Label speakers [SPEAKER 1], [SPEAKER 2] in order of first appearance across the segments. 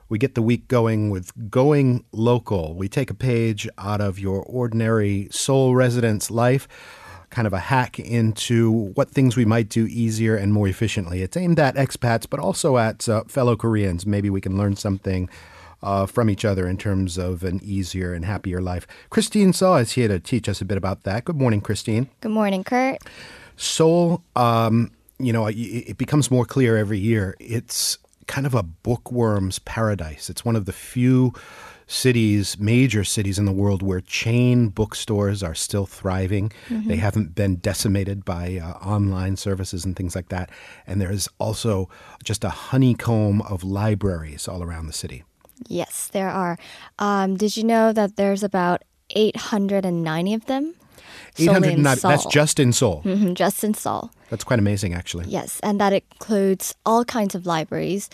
[SPEAKER 1] We get the week going with Going Local. We take a page out of your ordinary Seoul resident's life, kind of a hack into what things we might do easier and more efficiently. It's aimed at expats, but also at fellow Koreans. Maybe we can learn something from each other in terms of an easier and happier life. Christine Saw is here to teach us a bit about that. Good morning, Christine.
[SPEAKER 2] Good morning, Kurt.
[SPEAKER 1] Seoul, it becomes more clear every year. It's kind of a bookworm's paradise. It's one of the few cities, major cities in the world where chain bookstores are still thriving. Mm-hmm. They haven't been decimated by online services and things like that. And there's also just a honeycomb of libraries all around the city.
[SPEAKER 2] Yes, there are. Did you know that there's about 890 of them?
[SPEAKER 1] 890, that's just in Seoul.
[SPEAKER 2] Mm-hmm, just in Seoul.
[SPEAKER 1] That's quite amazing, actually.
[SPEAKER 2] Yes, and that includes all kinds of libraries.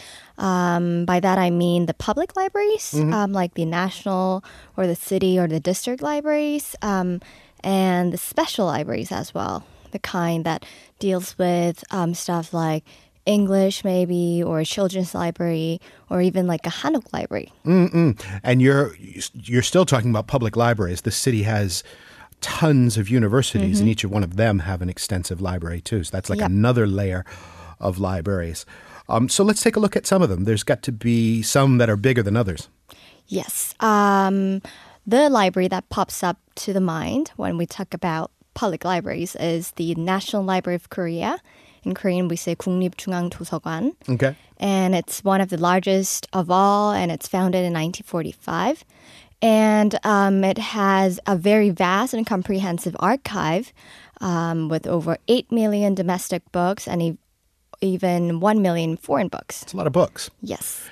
[SPEAKER 2] By that I mean the public libraries, like the national or the city or the district libraries, and the special libraries as well, the kind that deals with stuff like English maybe, or a children's library, or even like a Hanok library.
[SPEAKER 1] And you're still talking about public libraries. The city has tons of universities, and each one of them have an extensive library too. So that's like another layer of libraries. So let's take a look at some of them. There's got to be some that are bigger than others.
[SPEAKER 2] Yes. The library that pops up to the mind when we talk about public libraries is the National Library of Korea. In Korean, we say 국립중앙도서관.
[SPEAKER 1] Okay.
[SPEAKER 2] And it's one of the largest of all, and it's founded in 1945. And it has a very vast and comprehensive archive with over 8 million domestic books and even 1 million foreign books.
[SPEAKER 1] It's a lot of books.
[SPEAKER 2] Yes.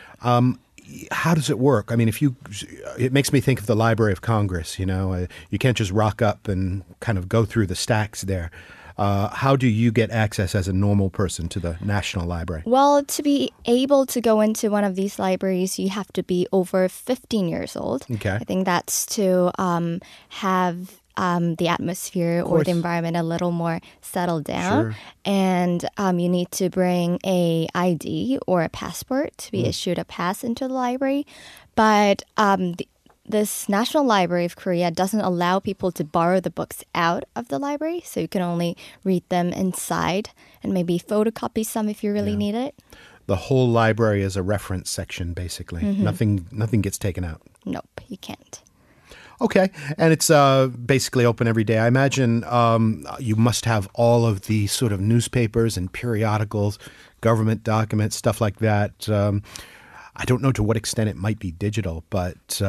[SPEAKER 1] How does it work? I mean, it makes me think of the Library of Congress, you can't just rock up and kind of go through the stacks there. How do you get access as a normal person to the National Library?
[SPEAKER 2] Well, to be able to go into one of these libraries, you have to be over 15 years old.
[SPEAKER 1] Okay.
[SPEAKER 2] I think that's to have the atmosphere or the environment a little more settled down.
[SPEAKER 1] Sure.
[SPEAKER 2] And you need to bring a ID or a passport to be issued a pass into the library. But this National Library of Korea doesn't allow people to borrow the books out of the library, so you can only read them inside and maybe photocopy some if you really need it.
[SPEAKER 1] The whole library is a reference section, basically. Nothing gets taken out.
[SPEAKER 2] Nope, you can't.
[SPEAKER 1] Okay, and it's basically open every day. I imagine you must have all of the sort of newspapers and periodicals, government documents, stuff like that. I don't know to what extent it might be digital, but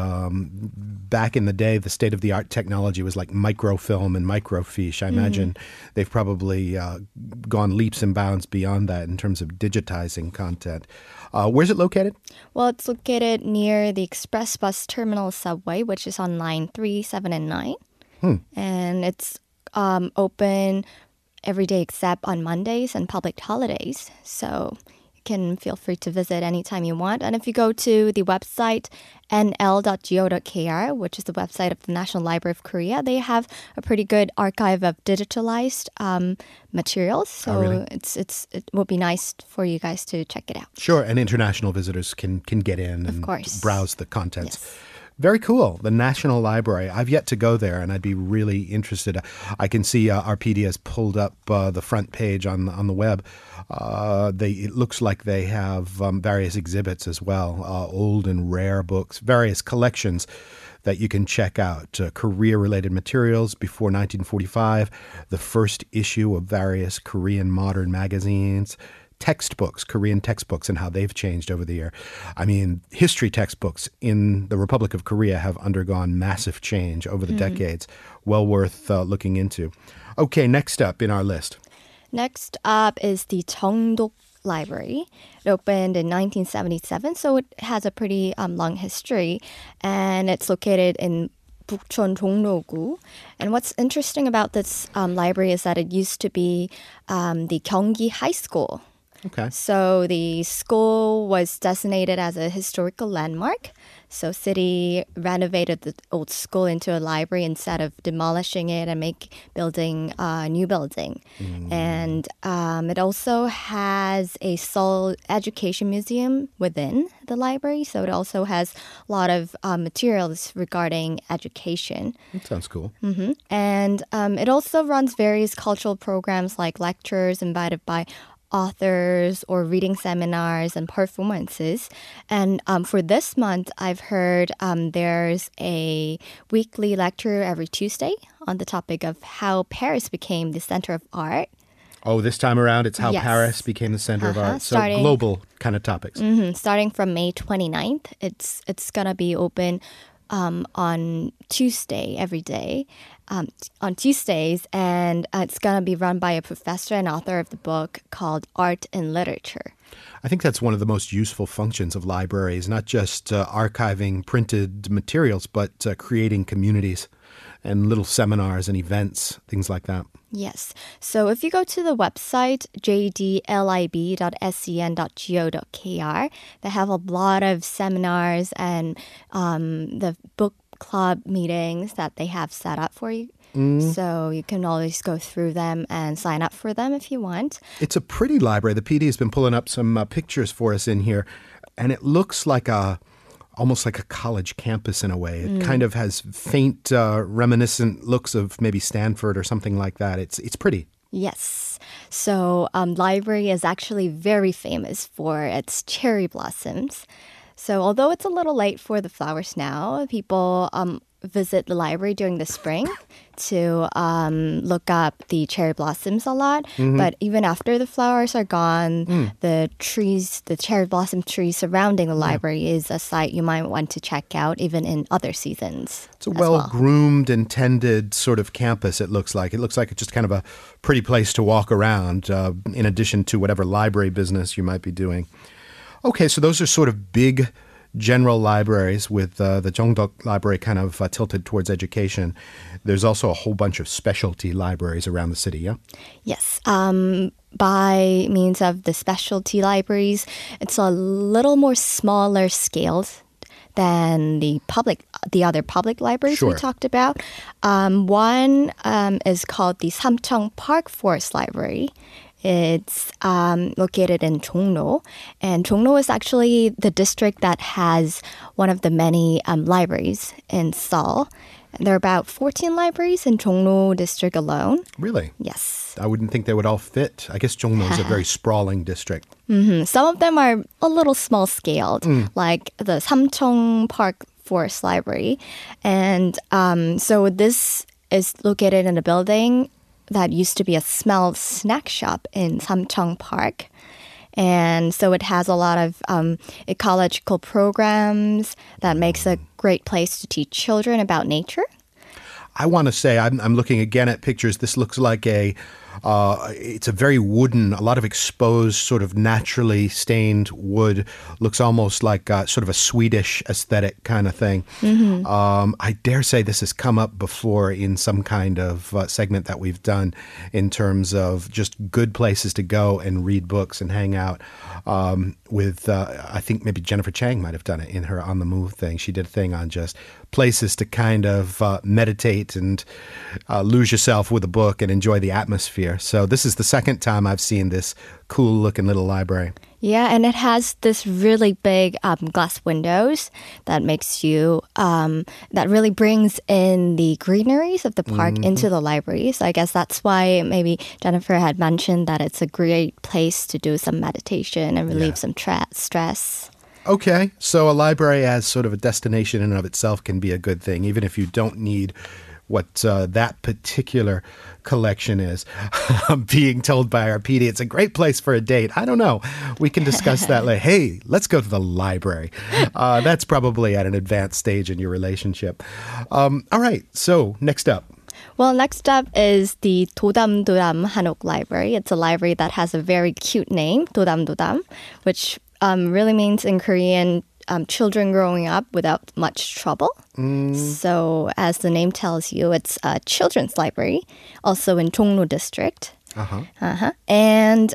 [SPEAKER 1] back in the day, the state-of-the-art technology was like microfilm and microfiche. I imagine they've probably gone leaps and bounds beyond that in terms of digitizing content. Where's it located?
[SPEAKER 2] Well, it's located near the Express Bus Terminal subway, which is on line 3, 7, and 9. And it's open every day except on Mondays and public holidays. So can feel free to visit anytime you want. And if you go to the website nl.go.kr, which is the website of the National Library of Korea, they have a pretty good archive of digitalized materials. So
[SPEAKER 1] really?
[SPEAKER 2] It will be nice for you guys to check it out.
[SPEAKER 1] Sure, and international visitors can get in and browse the contents.
[SPEAKER 2] Yes.
[SPEAKER 1] Very cool. The National Library. I've yet to go there, and I'd be really interested. I can see Arpedia has pulled up the front page on the web. It looks like they have various exhibits as well, old and rare books, various collections that you can check out. Korea-related materials before 1945, the first issue of various Korean modern magazines, textbooks, Korean textbooks, and how they've changed over the year. I mean, history textbooks in the Republic of Korea have undergone massive change over the decades. Well worth looking into. Okay, next up in our list.
[SPEAKER 2] Next up is the Cheongdok Library. It opened in 1977, so it has a pretty long history, and it's located in Bukchon Dongno-gu. And what's interesting about this library is that it used to be the Gyeonggi High School.
[SPEAKER 1] Okay.
[SPEAKER 2] So the school was designated as a historical landmark. So city renovated the old school into a library instead of demolishing it and building a new building. And it also has a Seoul Education Museum within the library. So it also has a lot of materials regarding education.
[SPEAKER 1] That sounds cool.
[SPEAKER 2] And it also runs various cultural programs like lectures invited by authors or reading seminars and performances. And for this month, I've heard there's a weekly lecture every Tuesday on the topic of how Paris became the center of art.
[SPEAKER 1] Oh, this time around, it's how
[SPEAKER 2] Yes.
[SPEAKER 1] Paris became the center of art. So
[SPEAKER 2] Starting-
[SPEAKER 1] global kind of topics.
[SPEAKER 2] Starting from May 29th, it's going to be open on Tuesday every day. On Tuesdays, and it's going to be run by a professor and author of the book called Art and Literature.
[SPEAKER 1] I think that's one of the most useful functions of libraries, not just archiving printed materials, but creating communities and little seminars and events, things like that.
[SPEAKER 2] Yes. So if you go to the website, jdlib.sen.go.kr, they have a lot of seminars and the book club meetings that they have set up for you. So you can always go through them and sign up for them if you want.
[SPEAKER 1] It's a pretty library. The PD has been pulling up some pictures for us in here, and it looks like almost like a college campus in a way. It kind of has faint, reminiscent looks of maybe Stanford or something like that. It's pretty.
[SPEAKER 2] Yes. So library is actually very famous for its cherry blossoms. So although it's a little late for the flowers now, people visit the library during the spring to look up the cherry blossoms a lot. But even after the flowers are gone, the cherry blossom trees surrounding the library is a site you might want to check out even in other seasons.
[SPEAKER 1] It's a
[SPEAKER 2] as well.
[SPEAKER 1] well-groomed and tended sort of campus, it looks like. It looks like it's just kind of a pretty place to walk around in addition to whatever library business you might be doing. Okay, so those are sort of big general libraries with the Jeongdeok Library kind of tilted towards education. There's also a whole bunch of specialty libraries around the city, yeah?
[SPEAKER 2] Yes. By means of the specialty libraries, it's a little more smaller scaled than the other public libraries we
[SPEAKER 1] Sure.
[SPEAKER 2] talked about. One is called the Samcheong Park Forest Library. It's located in Jongno, and Jongno is actually the district that has one of the many libraries in Seoul. There are about 14 libraries in Jongno district alone.
[SPEAKER 1] Really?
[SPEAKER 2] Yes.
[SPEAKER 1] I wouldn't think they would all fit. I guess Jongno is a very sprawling district.
[SPEAKER 2] Some of them are a little small scaled, like the Samcheong Park Forest Library. And so this is located in a building that used to be a small snack shop in Samcheong Park. And so it has a lot of ecological programs that makes a great place to teach children about nature.
[SPEAKER 1] I want to say, I'm looking again at pictures. This looks like it's a very wooden, a lot of exposed, sort of naturally stained wood. Looks almost like sort of a Swedish aesthetic kind of thing. I dare say this has come up before in some kind of segment that we've done in terms of just good places to go and read books and hang out with, I think maybe Jennifer Chang might have done it in her On the Move thing. She did a thing on just places to kind of meditate and lose yourself with a book and enjoy the atmosphere. So this is the second time I've seen this cool-looking little library.
[SPEAKER 2] Yeah, and it has this really big glass windows that makes you, that really brings in the greeneries of the park into the library. So I guess that's why maybe Jennifer had mentioned that it's a great place to do some meditation and relieve some stress.
[SPEAKER 1] Okay, so a library as sort of a destination in and of itself can be a good thing, even if you don't need what that particular collection is. I'm being told by our PD it's a great place for a date. I don't know. We can discuss that later. Hey, let's go to the library. That's probably at an advanced stage in your relationship. All right, so next up.
[SPEAKER 2] Well, next up is the Dodam Hanok Library. It's a library that has a very cute name, Dodam, which really means in Korean, children growing up without much trouble. So as the name tells you, it's a children's library, also in Jongno district. And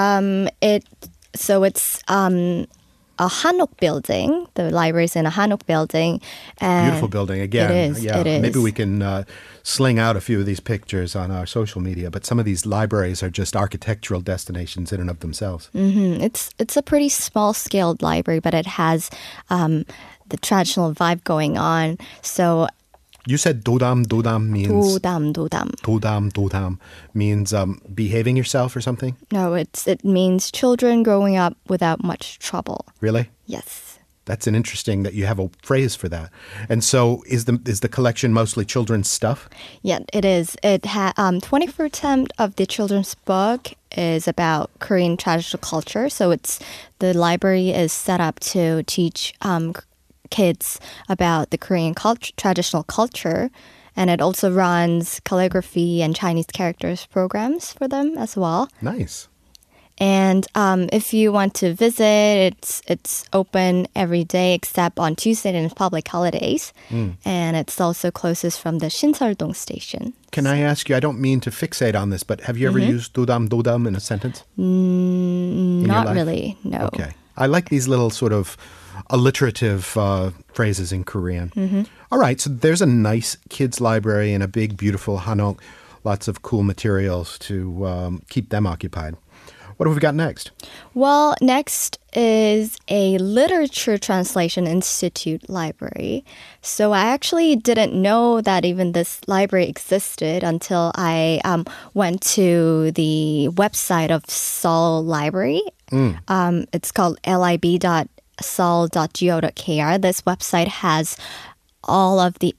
[SPEAKER 2] it's a Hanok building. The library is in a Hanok building. And
[SPEAKER 1] Beautiful building again.
[SPEAKER 2] It is.
[SPEAKER 1] Yeah.
[SPEAKER 2] It is.
[SPEAKER 1] Maybe we can sling out a few of these pictures on our social media. But some of these libraries are just architectural destinations in and of themselves.
[SPEAKER 2] It's a pretty small-scaled library, but it has the traditional vibe going on. So
[SPEAKER 1] You said dodam means
[SPEAKER 2] dodam.
[SPEAKER 1] means behaving yourself or something?
[SPEAKER 2] No, it means children growing up without much trouble.
[SPEAKER 1] Really?
[SPEAKER 2] Yes.
[SPEAKER 1] That's an interesting that you have a phrase for that. And so is the collection mostly children's stuff?
[SPEAKER 2] Yeah, it is. 20% of the children's book is about Korean traditional culture. So the library is set up to teach kids about the Korean traditional culture. And it also runs calligraphy and Chinese characters programs for them as well.
[SPEAKER 1] Nice.
[SPEAKER 2] And if you want to visit, it's open every day except on Tuesday and public holidays. And it's also closest from the Shinseoldong station.
[SPEAKER 1] Can I ask you, I don't mean to fixate on this, but have you ever used dodam in a sentence?
[SPEAKER 2] Not really, no.
[SPEAKER 1] Okay. I like these little sort of alliterative phrases in Korean. All right, so there's a nice kids library in a big, beautiful Hanok. Lots of cool materials to keep them occupied. What have we got next?
[SPEAKER 2] Well, next is a Literature Translation Institute library. So I actually didn't know that even this library existed until I went to the website of Seoul Library. It's called lib.seoul.go.kr. This website has all of the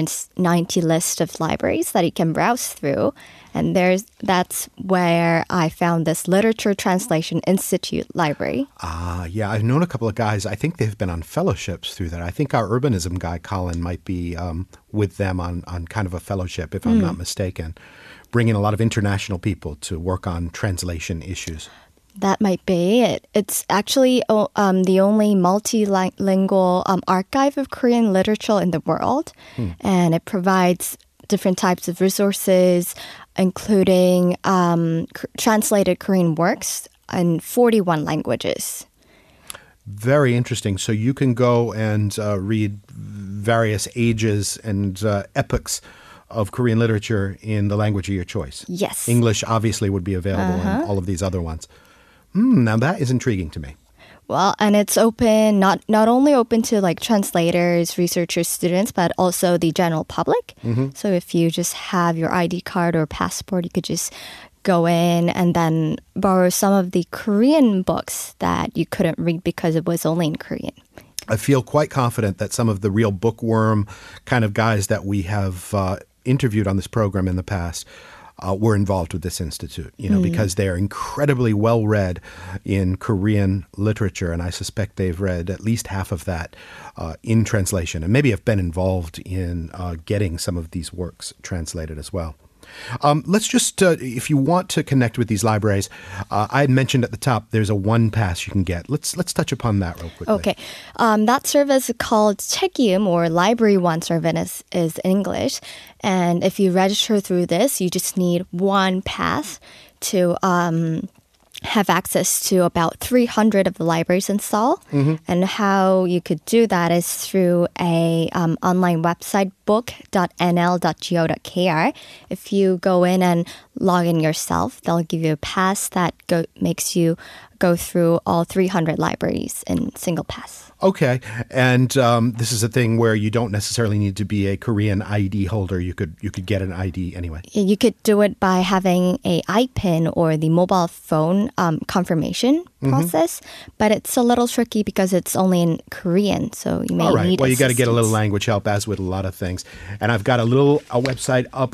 [SPEAKER 2] 890 list of libraries that you can browse through. And that's where I found this Literature Translation Institute library.
[SPEAKER 1] Yeah, I've known a couple of guys. I think they've been on fellowships through that. I think our urbanism guy, Colin, might be with them on kind of a fellowship, if I'm not mistaken, bringing a lot of international people to work on translation issues.
[SPEAKER 2] That might be it. It's actually the only multilingual archive of Korean literature in the world. And it provides different types of resources, including translated Korean works in 41 languages.
[SPEAKER 1] Very interesting. So you can go and read various ages and epochs of Korean literature in the language of your choice.
[SPEAKER 2] Yes.
[SPEAKER 1] English obviously would be available in all of these other ones. Now that is intriguing to me.
[SPEAKER 2] Well, and it's open, not only open to like translators, researchers, students, but also the general public. So if you just have your ID card or passport, you could just go in and then borrow some of the Korean books that you couldn't read because it was only in Korean.
[SPEAKER 1] I feel quite confident that some of the real bookworm kind of guys that we have interviewed on this program in the past were involved with this institute, because they're incredibly well-read in Korean literature, and I suspect they've read at least half of that in translation, and maybe have been involved in getting some of these works translated as well. Let's just, if you want to connect with these libraries, I had mentioned at the top there's a one pass you can get. Let's touch upon that real quickly.
[SPEAKER 2] Okay. That service called 책임 or Library One service is English. And if you register through this, you just need one pass to have access to about 300 of the libraries in Seoul. And how you could do that is through a online website, book.nl.go.kr. If you go in and log in yourself, they'll give you a pass that makes you go through all 300 libraries in single pass.
[SPEAKER 1] Okay, and this is a thing where you don't necessarily need to be a Korean ID holder. You could get an ID anyway.
[SPEAKER 2] You could do it by having a iPin or the mobile phone confirmation process, but it's a little tricky because it's only in Korean, so you may
[SPEAKER 1] All right.
[SPEAKER 2] need
[SPEAKER 1] Well, you got to get a little
[SPEAKER 2] assistance.
[SPEAKER 1] language help, as with a lot of things. And I've got a website up.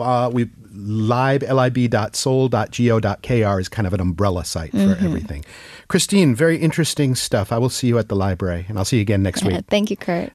[SPEAKER 1] lib.seoul.go.kr is kind of an umbrella site for everything. Christine, very interesting stuff. I will see you at the library, and I'll see you again next week.
[SPEAKER 2] Thank you, Kurt.